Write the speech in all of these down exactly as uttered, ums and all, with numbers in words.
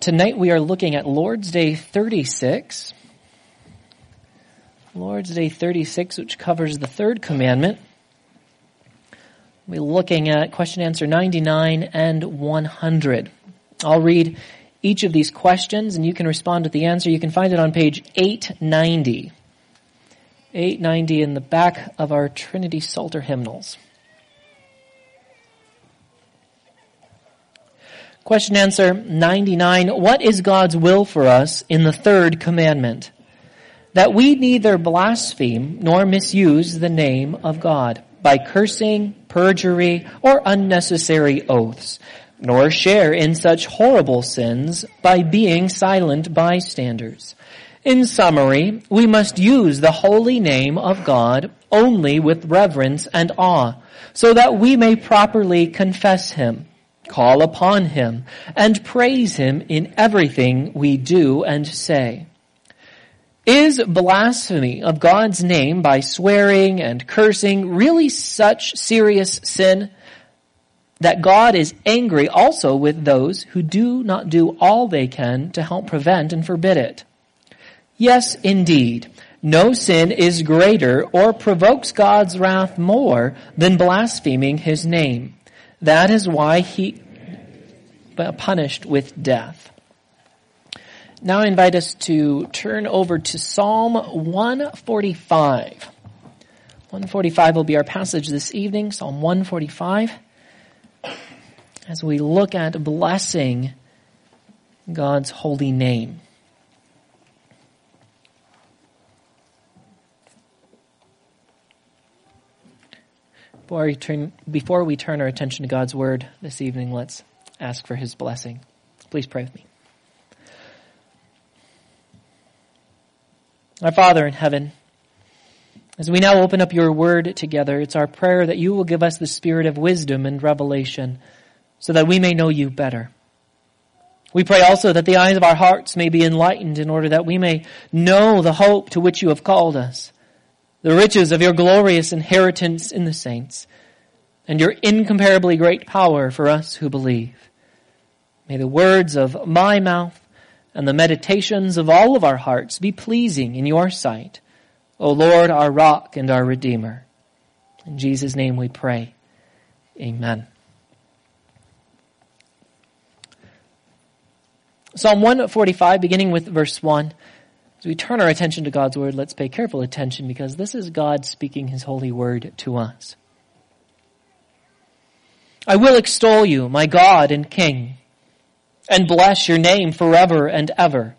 Tonight we are looking at Lord's Day thirty-six. Lord's Day thirty-six, which covers the third commandment. We're looking at question answer ninety-nine and one hundred. I'll read each of these questions and you can respond with the answer. You can find it on page eight ninety. eight ninety in the back of our Trinity Psalter hymnals. Question answer ninety-nine. What is God's will for us in the third commandment? That we neither blaspheme nor misuse the name of God by cursing, perjury, or unnecessary oaths, nor share in such horrible sins by being silent bystanders. In summary, we must use the holy name of God only with reverence and awe, so that we may properly confess Him, call upon Him, and praise Him in everything we do and say. Is blasphemy of God's name by swearing and cursing really such serious sin that God is angry also with those who do not do all they can to help prevent and forbid it? Yes, indeed. No sin is greater or provokes God's wrath more than blaspheming His name. That is why He punished with death. Now I invite us to turn over to Psalm one forty-five. one forty-five will be our passage this evening, Psalm one forty-five, as we look at blessing God's holy name. Before we turn, before we turn our attention to God's Word this evening, let's ask for His blessing. Please pray with me. Our Father in heaven, as we now open up your word together, it's our prayer that you will give us the spirit of wisdom and revelation so that we may know you better. We pray also that the eyes of our hearts may be enlightened in order that we may know the hope to which you have called us, the riches of your glorious inheritance in the saints, and your incomparably great power for us who believe. May the words of my mouth and the meditations of all of our hearts be pleasing in your sight, O Lord, our rock and our redeemer. In Jesus' name we pray. Amen. Psalm one forty-five, beginning with verse one. As we turn our attention to God's word, let's pay careful attention because this is God speaking His holy word to us. I will extol you, my God and King, and bless your name forever and ever.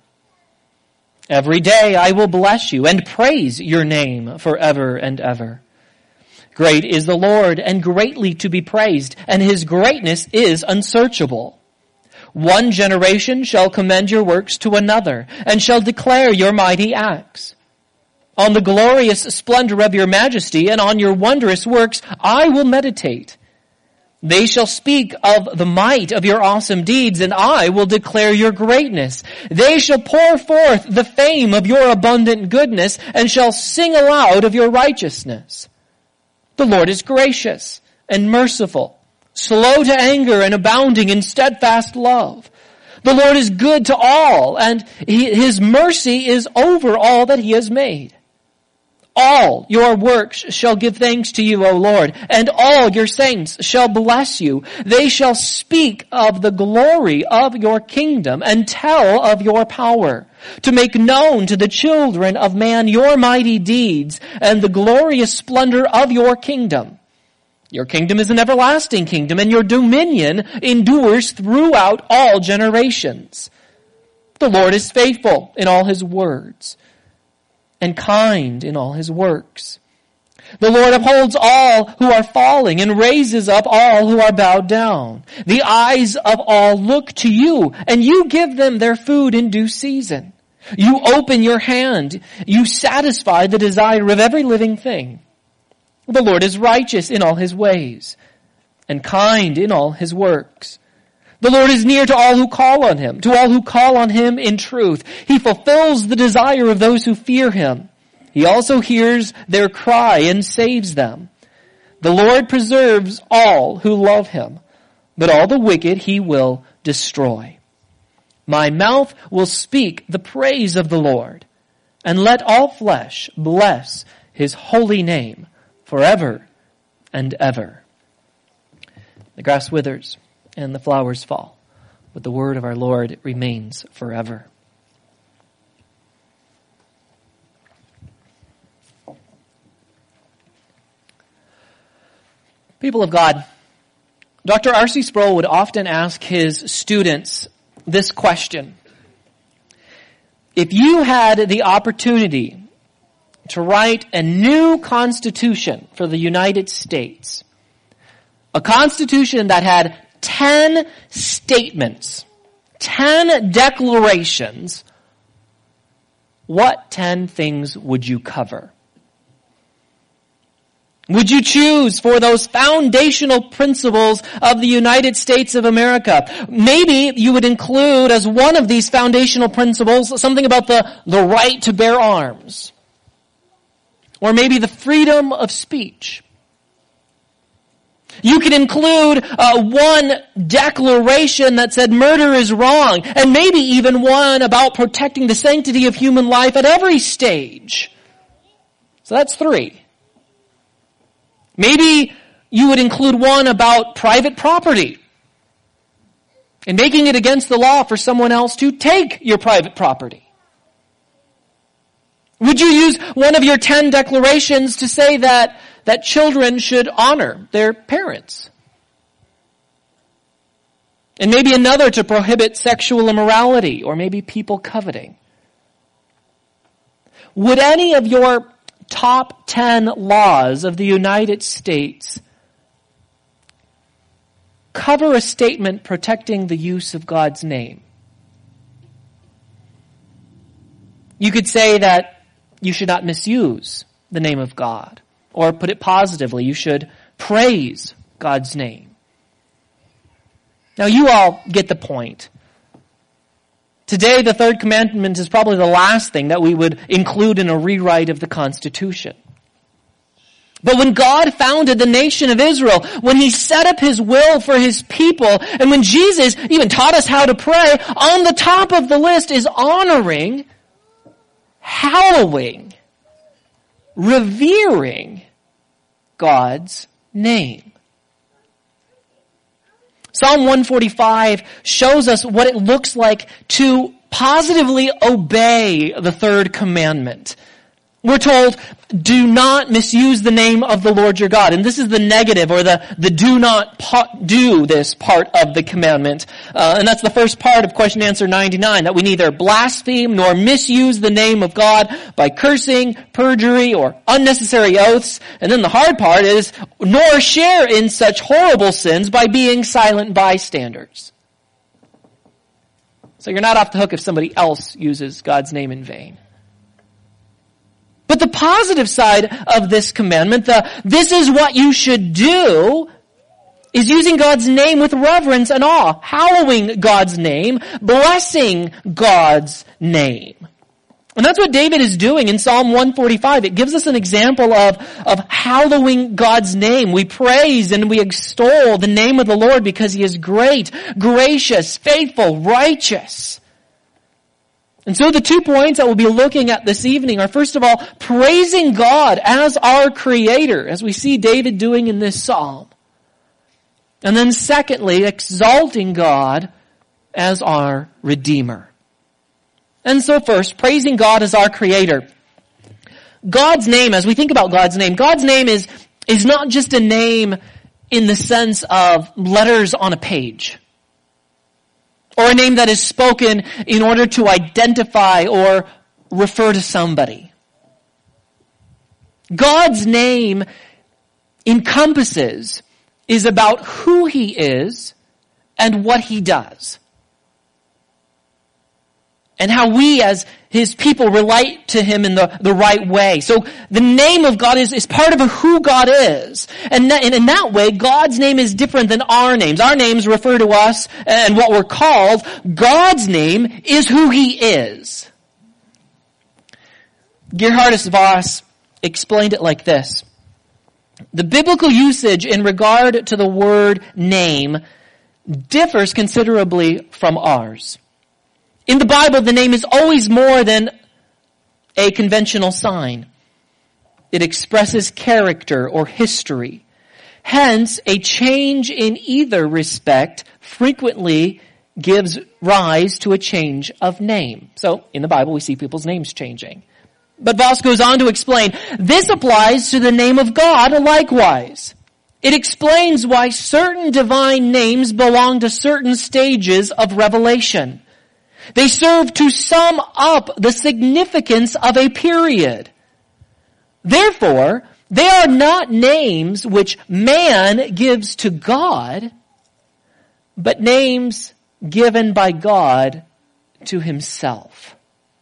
Every day I will bless you and praise your name forever and ever. Great is the Lord and greatly to be praised, and His greatness is unsearchable. One generation shall commend your works to another, and shall declare your mighty acts. On the glorious splendor of your majesty and on your wondrous works I will meditate. They shall speak of the might of your awesome deeds, and I will declare your greatness. They shall pour forth the fame of your abundant goodness, and shall sing aloud of your righteousness. The Lord is gracious and merciful, slow to anger and abounding in steadfast love. The Lord is good to all, and His mercy is over all that He has made. All your works shall give thanks to you, O Lord, and all your saints shall bless you. They shall speak of the glory of your kingdom and tell of your power, to make known to the children of man your mighty deeds and the glorious splendor of your kingdom. Your kingdom is an everlasting kingdom, and your dominion endures throughout all generations. The Lord is faithful in all His words, and kind in all His works. The Lord upholds all who are falling and raises up all who are bowed down. The eyes of all look to you, and you give them their food in due season. You open your hand. You satisfy the desire of every living thing. The Lord is righteous in all His ways, and kind in all His works. The Lord is near to all who call on Him, to all who call on Him in truth. He fulfills the desire of those who fear Him. He also hears their cry and saves them. The Lord preserves all who love Him, but all the wicked He will destroy. My mouth will speak the praise of the Lord, and let all flesh bless his holy name forever and ever. The grass withers and the flowers fall, but the word of our Lord remains forever. People of God, Doctor R C Sproul would often ask his students this question. If you had the opportunity to write a new constitution for the United States, a constitution that had ten statements, ten declarations, what ten things would you cover? Would you choose for those foundational principles of the United States of America? Maybe you would include as one of these foundational principles something about the, the right to bear arms. Or maybe the freedom of speech. You could include uh, one declaration that said murder is wrong, and maybe even one about protecting the sanctity of human life at every stage. So that's three. Maybe you would include one about private property and making it against the law for someone else to take your private property. Would you use one of your ten declarations to say that, that children should honor their parents? And maybe another to prohibit sexual immorality or maybe people coveting. Would any of your top ten laws of the United States cover a statement protecting the use of God's name? You could say that you should not misuse the name of God. Or put it positively, you should praise God's name. Now you all get the point. Today, the third commandment is probably the last thing that we would include in a rewrite of the Constitution. But when God founded the nation of Israel, when he set up his will for his people, and when Jesus even taught us how to pray, on the top of the list is honoring, hallowing, revering God's name. Psalm one forty-five shows us what it looks like to positively obey the third commandment. We're told, do not misuse the name of the Lord your God. And this is the negative, or the, the do not po- do this part of the commandment. Uh, and that's the first part of question answer ninety-nine, that we neither blaspheme nor misuse the name of God by cursing, perjury, or unnecessary oaths. And then the hard part is, nor share in such horrible sins by being silent bystanders. So you're not off the hook if somebody else uses God's name in vain. But the positive side of this commandment, the this is what you should do, is using God's name with reverence and awe, hallowing God's name, blessing God's name. And that's what David is doing in Psalm one forty-five. It gives us an example of, of hallowing God's name. We praise and we extol the name of the Lord because he is great, gracious, faithful, righteous. And so the two points that we'll be looking at this evening are, first of all, praising God as our Creator, as we see David doing in this psalm. And then secondly, exalting God as our Redeemer. And so first, praising God as our Creator. God's name, as we think about God's name, God's name is, is not just a name in the sense of letters on a page, or a name that is spoken in order to identify or refer to somebody. God's name encompasses, is about who he is and what he does. And how we as his people relate to him in the, the right way. So the name of God is, is part of who God is. And, that, and in that way, God's name is different than our names. Our names refer to us and what we're called. God's name is who he is. Gerhardus Voss explained it like this. The biblical usage in regard to the word name differs considerably from ours. In the Bible, the name is always more than a conventional sign. It expresses character or history. Hence, a change in either respect frequently gives rise to a change of name. So, in the Bible, we see people's names changing. But Voss goes on to explain, this applies to the name of God likewise. It explains why certain divine names belong to certain stages of revelation. They serve to sum up the significance of a period. Therefore, they are not names which man gives to God, but names given by God to himself.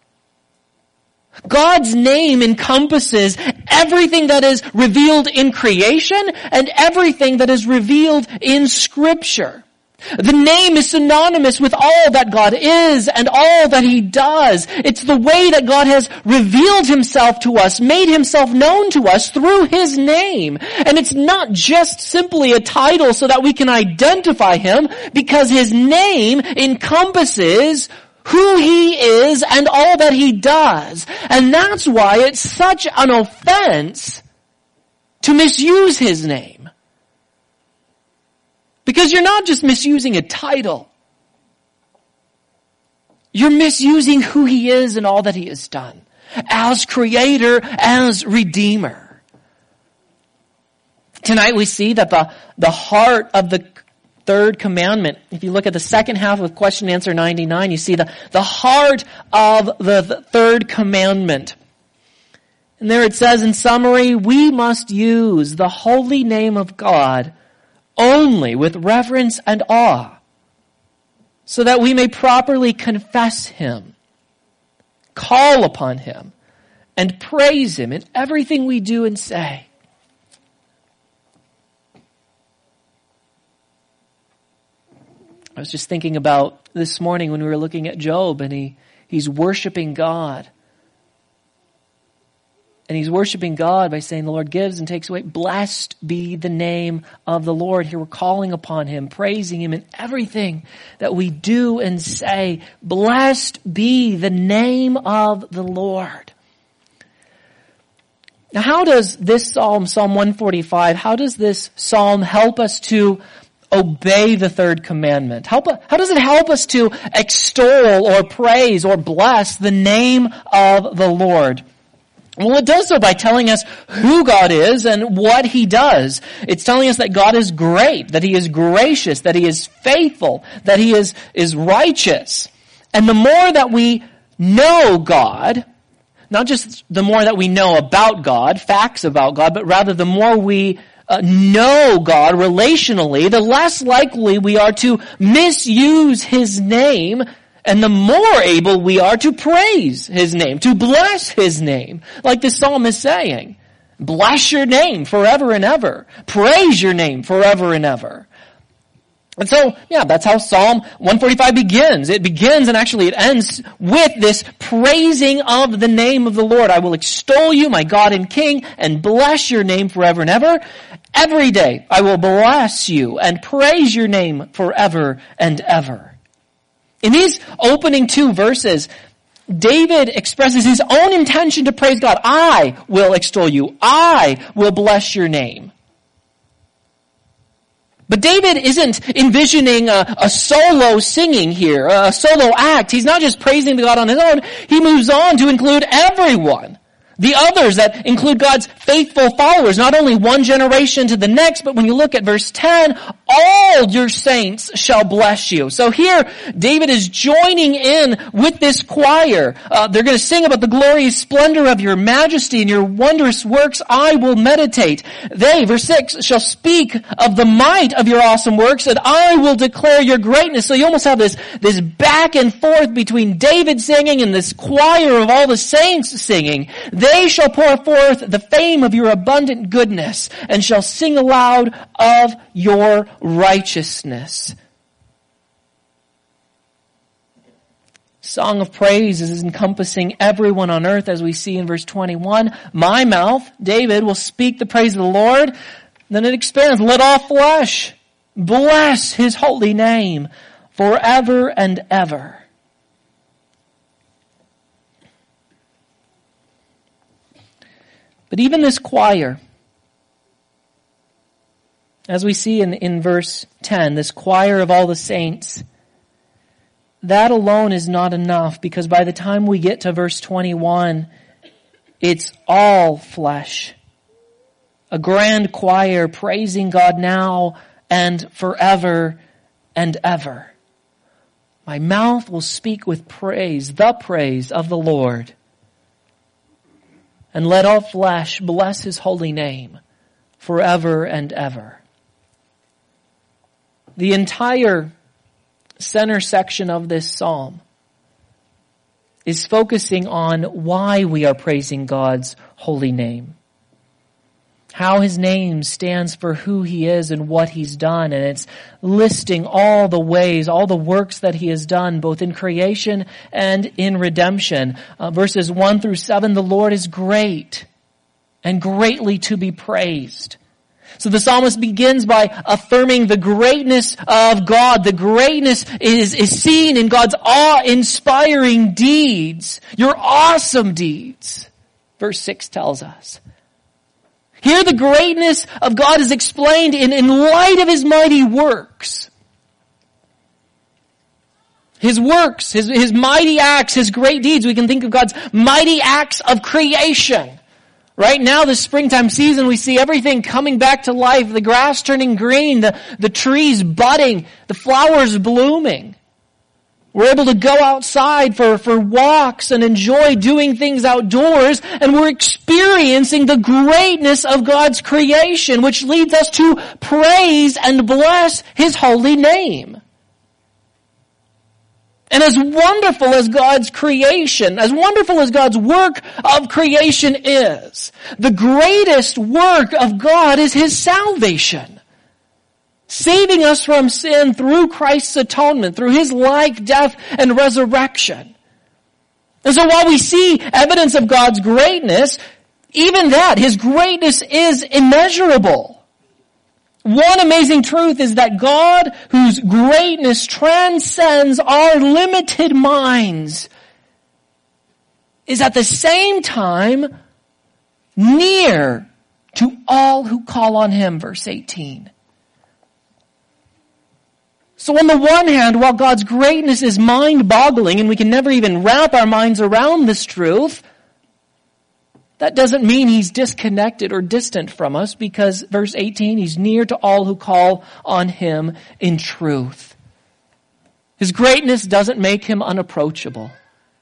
God's name encompasses everything that is revealed in creation and everything that is revealed in Scripture. The name is synonymous with all that God is and all that He does. It's the way that God has revealed Himself to us, made Himself known to us through His name. And it's not just simply a title so that we can identify Him, because His name encompasses who He is and all that He does. And that's why it's such an offense to misuse His name. Because you're not just misusing a title. You're misusing who He is and all that He has done. As Creator, as Redeemer. Tonight we see that the, the heart of the third commandment, if you look at the second half of question and answer ninety-nine, you see the, the heart of the, the third commandment. And there it says in summary, we must use the holy name of God only with reverence and awe, so that we may properly confess Him, call upon Him, and praise Him in everything we do and say. I was just thinking about this morning when we were looking at Job, and he, he's worshiping God. And he's worshiping God by saying the Lord gives and takes away. Blessed be the name of the Lord. Here we're calling upon Him, praising Him in everything that we do and say. Blessed be the name of the Lord. Now how does this psalm, Psalm one forty-five, how does this psalm help us to obey the third commandment? Help, how does it help us to extol or praise or bless the name of the Lord? Well, it does so by telling us who God is and what He does. It's telling us that God is great, that He is gracious, that He is faithful, that He is, is righteous. And the more that we know God, not just the more that we know about God, facts about God, but rather the more we uh, know God relationally, the less likely we are to misuse His name, and the more able we are to praise His name, to bless His name. Like the psalm is saying, bless your name forever and ever. Praise your name forever and ever. And so, yeah, that's how Psalm one forty-five begins. It begins and actually it ends with this praising of the name of the Lord. I will extol you, my God and King, and bless your name forever and ever. Every day I will bless you and praise your name forever and ever. In these opening two verses, David expresses his own intention to praise God. I will extol you. I will bless your name. But David isn't envisioning a, a solo singing here, a solo act. He's not just praising God on his own. He moves on to include everyone. The others that include God's faithful followers, not only one generation to the next, but when you look at verse ten, all your saints shall bless you. So here, David is joining in with this choir. Uh, they're going to sing about the glorious splendor of your majesty and your wondrous works. I will meditate. They, verse six, shall speak of the might of your awesome works, and I will declare your greatness. So you almost have this, this back and forth between David singing and this choir of all the saints singing. They shall pour forth the fame of your abundant goodness and shall sing aloud of your righteousness. Song of praise is encompassing everyone on earth, as we see in verse twenty-one. My mouth, David, will speak the praise of the Lord. Then it expands. Let all flesh bless His holy name forever and ever. But even this choir, as we see in, in verse ten, this choir of all the saints, that alone is not enough, because by the time we get to verse twenty-one, it's all flesh. A grand choir praising God now and forever and ever. My mouth will speak with praise, the praise of the Lord. And let all flesh bless His holy name forever and ever. The entire center section of this psalm is focusing on why we are praising God's holy name. How His name stands for who He is and what He's done. And it's listing all the ways, all the works that He has done, both in creation and in redemption. Uh, verses one through seven, the Lord is great and greatly to be praised. So the psalmist begins by affirming the greatness of God. The greatness is, is seen in God's awe-inspiring deeds. Your awesome deeds, verse six tells us. Here the greatness of God is explained in, in light of His mighty works. His works, His, His mighty acts, His great deeds. We can think of God's mighty acts of creation. Right now, this springtime season, we see everything coming back to life. The grass turning green, the, the trees budding, the flowers blooming. We're able to go outside for, for walks and enjoy doing things outdoors, and we're experiencing the greatness of God's creation, which leads us to praise and bless His holy name. And as wonderful as God's creation, as wonderful as God's work of creation is, the greatest work of God is His salvation. Saving us from sin through Christ's atonement, through His life, death, and resurrection. And so while we see evidence of God's greatness, even that, His greatness is immeasurable. One amazing truth is that God, whose greatness transcends our limited minds, is at the same time near to all who call on Him, verse eighteen. So on the one hand, while God's greatness is mind-boggling and we can never even wrap our minds around this truth, that doesn't mean He's disconnected or distant from us, because verse eighteen, He's near to all who call on Him in truth. His greatness doesn't make Him unapproachable.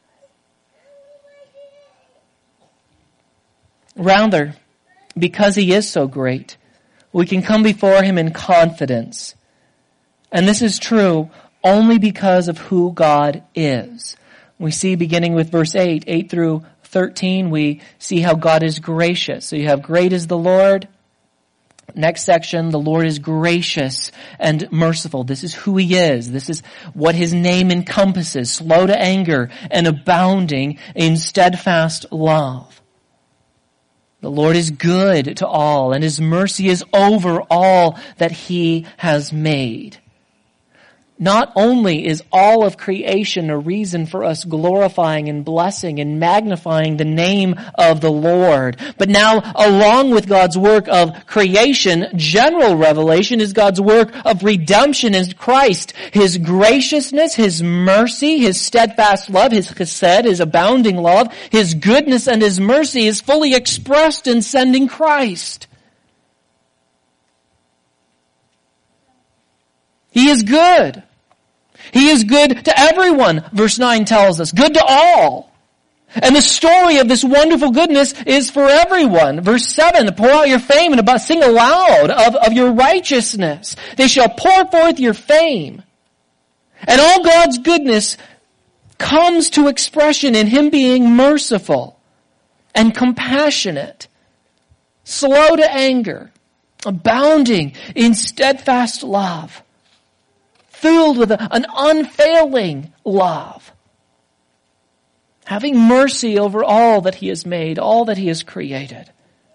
Rather, because He is so great, we can come before Him in confidence. And this is true only because of who God is. We see beginning with verse eight, eight through thirteen, we see how God is gracious. So you have great is the Lord. Next section, the Lord is gracious and merciful. This is who He is. This is what His name encompasses. Slow to anger and abounding in steadfast love. The Lord is good to all, and His mercy is over all that He has made. Not only is all of creation a reason for us glorifying and blessing and magnifying the name of the Lord, but now along with God's work of creation, general revelation is God's work of redemption in Christ. His graciousness, His mercy, His steadfast love, His chesed, His abounding love, His goodness and His mercy is fully expressed in sending Christ. He is good. He is good to everyone, verse nine tells us. Good to all. And the story of this wonderful goodness is for everyone. Verse seven, pour out your fame and about sing aloud of, of your righteousness. They shall pour forth your fame. And all God's goodness comes to expression in Him being merciful and compassionate, slow to anger, abounding in steadfast love, filled with a, an unfailing love, having mercy over all that He has made, all that He has created.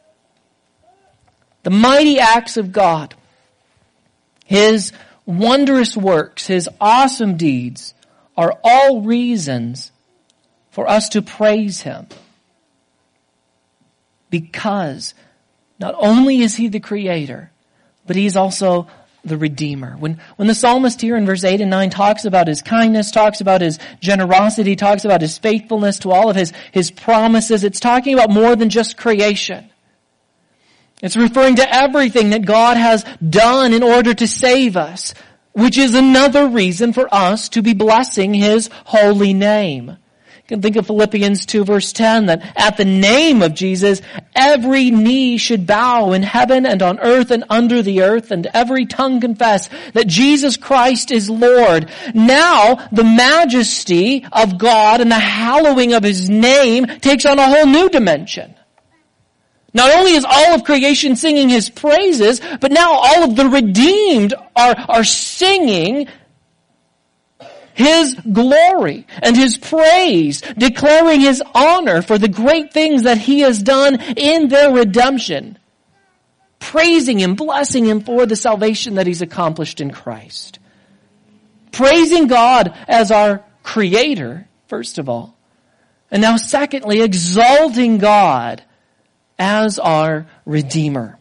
The mighty acts of God, His wondrous works, His awesome deeds are all reasons for us to praise Him. because not only is he the creator, but he's also the Redeemer. When, when the psalmist here in verse eight and nine talks about his kindness, talks about his generosity, talks about his faithfulness to all of his, his promises, it's talking about more than just creation. It's referring to everything that God has done in order to save us, which is another reason for us to be blessing his holy name. You can think of Philippians two verse ten, that at the name of Jesus, every knee should bow in heaven and on earth and under the earth, and every tongue confess that Jesus Christ is Lord. Now, the majesty of God and the hallowing of his name takes on a whole new dimension. Not only is all of creation singing his praises, but now all of the redeemed are, are singing his glory and his praise, declaring his honor for the great things that he has done in their redemption, praising him, blessing him for the salvation that he's accomplished in Christ. Praising God as our creator, first of all. And now secondly, exalting God as our Redeemer.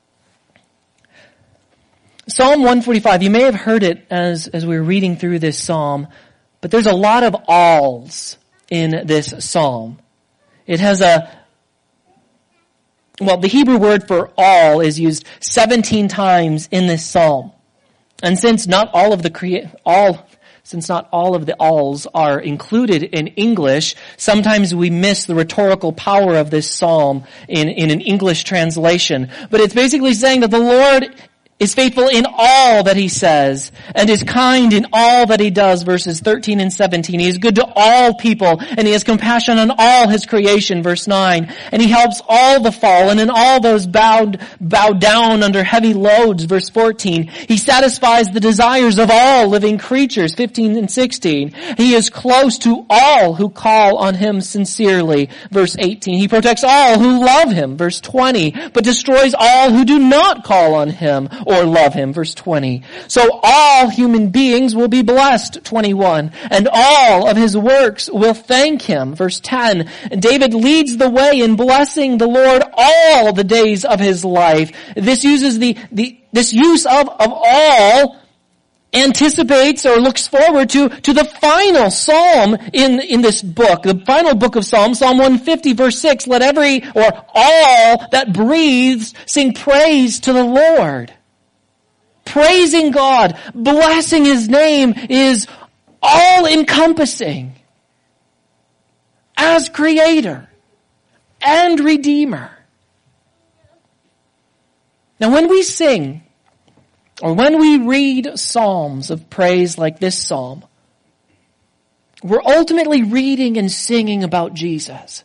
Psalm one forty-five, you may have heard it as, as we were reading through this psalm, but there's a lot of alls in this psalm. It has a, well, the Hebrew word for all is used seventeen times in this psalm. And since not all of the crea- all Since not all of the alls are included in English, sometimes we miss the rhetorical power of this psalm in, in an English translation. But it's basically saying that the Lord is faithful in all that he says, and is kind in all that he does, verses thirteen and seventeen. He is good to all people, and he has compassion on all his creation, verse nine. And he helps all the fallen and all those bowed, bowed down under heavy loads, verse fourteen. He satisfies the desires of all living creatures, fifteen and sixteen. He is close to all who call on him sincerely, verse eighteen. He protects all who love him, verse twenty, but destroys all who do not call on him or love him, verse twenty. So all human beings will be blessed, twenty-one, and all of his works will thank him, verse ten. And David leads the way in blessing the Lord all the days of his life. This uses the, the this use of, of all anticipates or looks forward to, to the final psalm in, in this book, the final book of Psalms, Psalm one fifty verse six, let every or all that breathes sing praise to the Lord. Praising God, blessing his name is all-encompassing as creator and redeemer. Now when we sing, or when we read psalms of praise like this psalm, we're ultimately reading and singing about Jesus.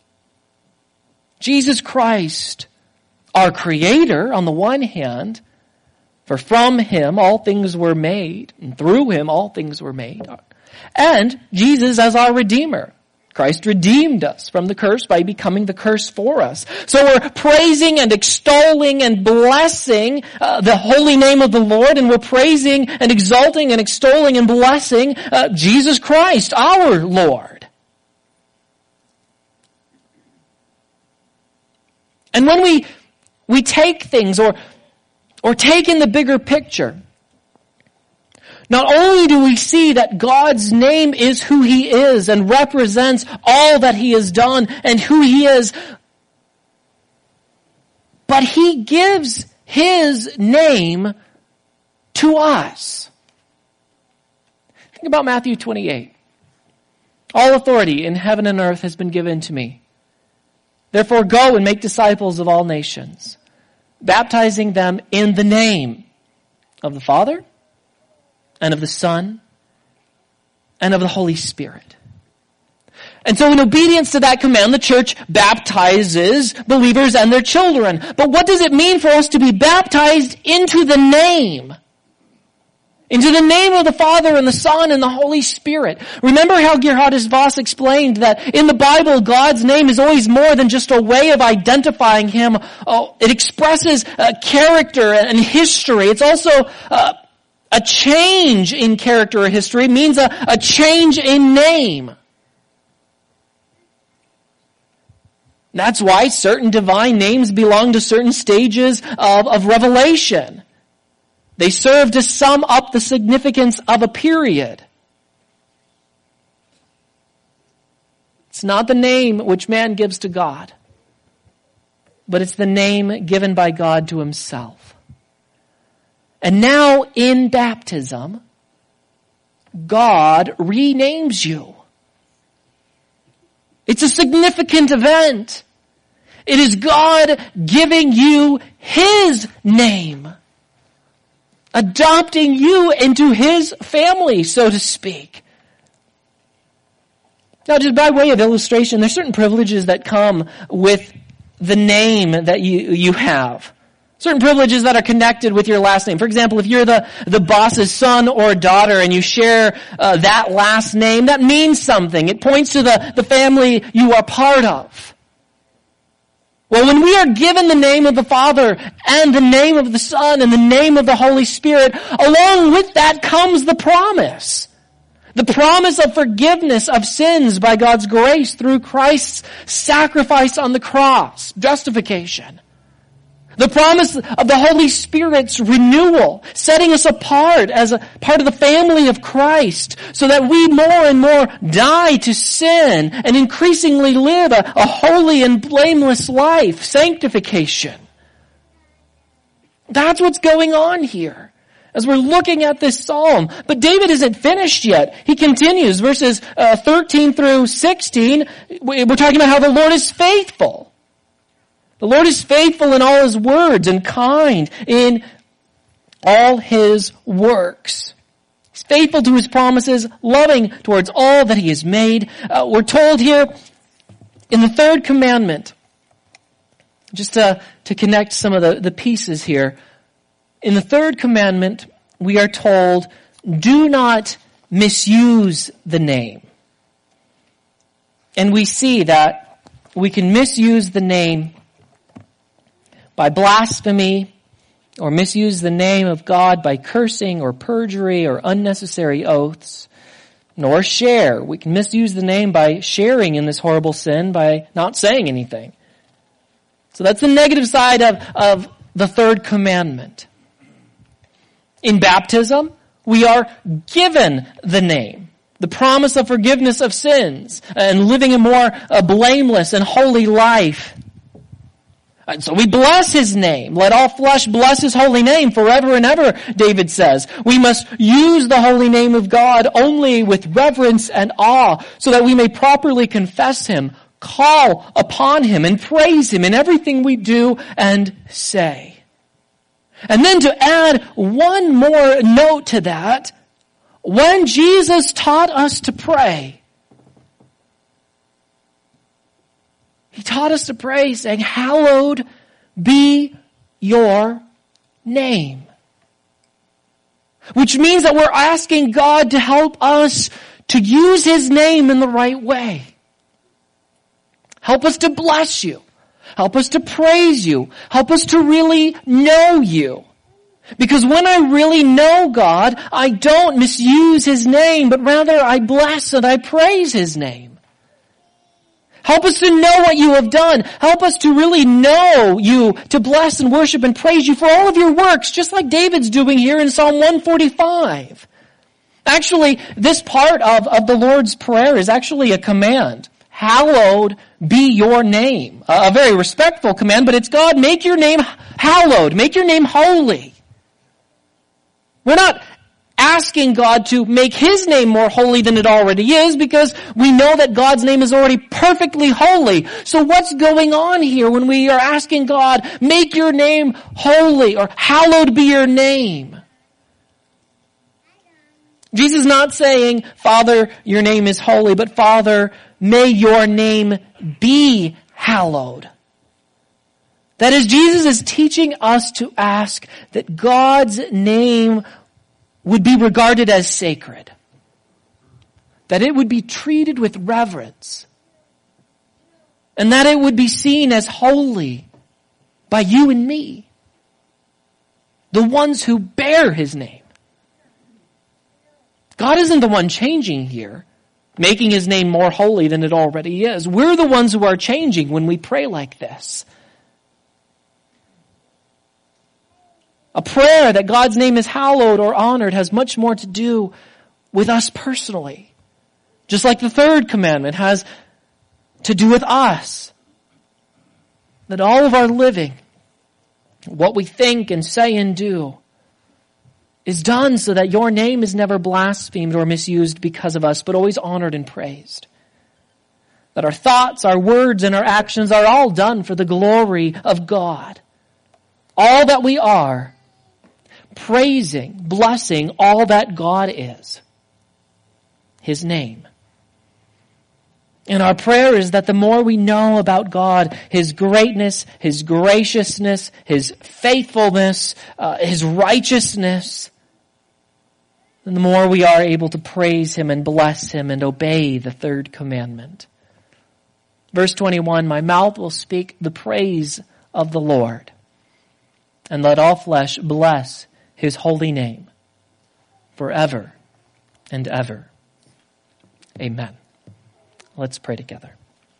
Jesus Christ, our creator on the one hand, for from him all things were made, and through him all things were made. And Jesus as our Redeemer. Christ redeemed us from the curse by becoming the curse for us. So we're praising and extolling and blessing uh, the holy name of the Lord, and we're praising and exalting and extolling and blessing uh, Jesus Christ, our Lord. And when we we take things or or take in the bigger picture, not only do we see that God's name is who he is and represents all that he has done and who he is, but he gives his name to us. Think about Matthew twenty-eight. All authority in heaven and earth has been given to me. Therefore go and make disciples of all nations, baptizing them in the name of the Father, and of the Son, and of the Holy Spirit. And so in obedience to that command, the church baptizes believers and their children. But what does it mean for us to be baptized into the name? Into the name of the Father and the Son and the Holy Spirit. Remember how Geerhardus Vos explained that in the Bible, God's name is always more than just a way of identifying him. Oh, it expresses uh, character and history. It's also uh, a change in character or history. It means a, a change in name. That's why certain divine names belong to certain stages of, of revelation. They serve to sum up the significance of a period. It's not the name which man gives to God, but it's the name given by God to himself. And now in baptism, God renames you. It's a significant event. It is God giving you his name, adopting you into his family, so to speak. Now, just by way of illustration, there's certain privileges that come with the name that you, you have. Certain privileges that are connected with your last name. For example, if you're the, the boss's son or daughter and you share uh, that last name, that means something. It points to the, the family you are part of. Well, when we are given the name of the Father and the name of the Son and the name of the Holy Spirit, along with that comes the promise. The promise of forgiveness of sins by God's grace through Christ's sacrifice on the cross, justification. The promise of the Holy Spirit's renewal, setting us apart as a part of the family of Christ, so that we more and more die to sin and increasingly live a, a holy and blameless life, sanctification. That's what's going on here as we're looking at this psalm. But David isn't finished yet. He continues, verses uh, thirteen through sixteen. We're talking about how the Lord is faithful. The Lord is faithful in all his words and kind in all his works. He's faithful to his promises, loving towards all that he has made. Uh, we're told here in the third commandment, just to, to connect some of the, the pieces here, in the third commandment, we are told, do not misuse the name. And we see that we can misuse the name by blasphemy, or misuse the name of God by cursing or perjury or unnecessary oaths, nor share. We can misuse the name by sharing in this horrible sin by not saying anything. So that's the negative side of, of the third commandment. In baptism, we are given the name, the promise of forgiveness of sins, and living a more a blameless and holy life. And so we bless his name. Let all flesh bless his holy name forever and ever, David says. We must use the holy name of God only with reverence and awe, so that we may properly confess him, call upon him, and praise him in everything we do and say. And then to add one more note to that, when Jesus taught us to pray, he taught us to pray saying, hallowed be your name. Which means that we're asking God to help us to use his name in the right way. Help us to bless you. Help us to praise you. Help us to really know you. Because when I really know God, I don't misuse his name, but rather I bless and I praise his name. Help us to know what you have done. Help us to really know you, to bless and worship and praise you for all of your works, just like David's doing here in Psalm one forty-five. Actually, this part of, of the Lord's Prayer is actually a command. Hallowed be your name. A, a very respectful command, but it's God, make your name hallowed. Make your name holy. We're not asking God to make his name more holy than it already is, because we know that God's name is already perfectly holy. So what's going on here when we are asking God, make your name holy, or hallowed be your name? Jesus is not saying, Father, your name is holy, but Father, may your name be hallowed. That is, Jesus is teaching us to ask that God's name would be regarded as sacred. That it would be treated with reverence. And that it would be seen as holy by you and me, the ones who bear his name. God isn't the one changing here. making his name more holy than it already is. We're the ones who are changing when we pray like this. A prayer that God's name is hallowed or honored has much more to do with us personally. Just like the third commandment has to do with us. That all of our living, what we think and say and do, is done so that your name is never blasphemed or misused because of us, but always honored and praised. That our thoughts, our words, and our actions are all done for the glory of God. All that we are, praising, blessing all that God is. His name. And our prayer is that the more we know about God, His greatness, His graciousness, His faithfulness, uh, His righteousness, then the more we are able to praise Him and bless Him and obey the third commandment. Verse twenty-one, my mouth will speak the praise of the Lord, and let all flesh bless His holy name forever and ever. Amen. Let's pray together.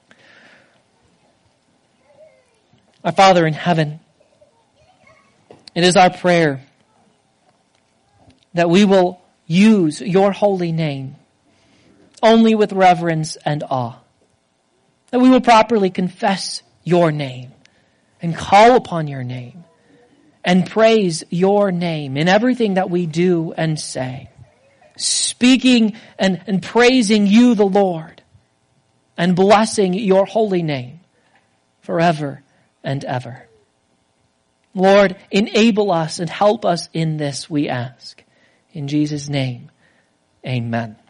Our Father in heaven, it is our prayer that we will use your holy name only with reverence and awe. That we will properly confess your name and call upon your name and praise your name in everything that we do and say. Speaking and, and praising you, the Lord, and blessing your holy name forever and ever. Lord, enable us and help us in this, we ask. In Jesus' name, amen.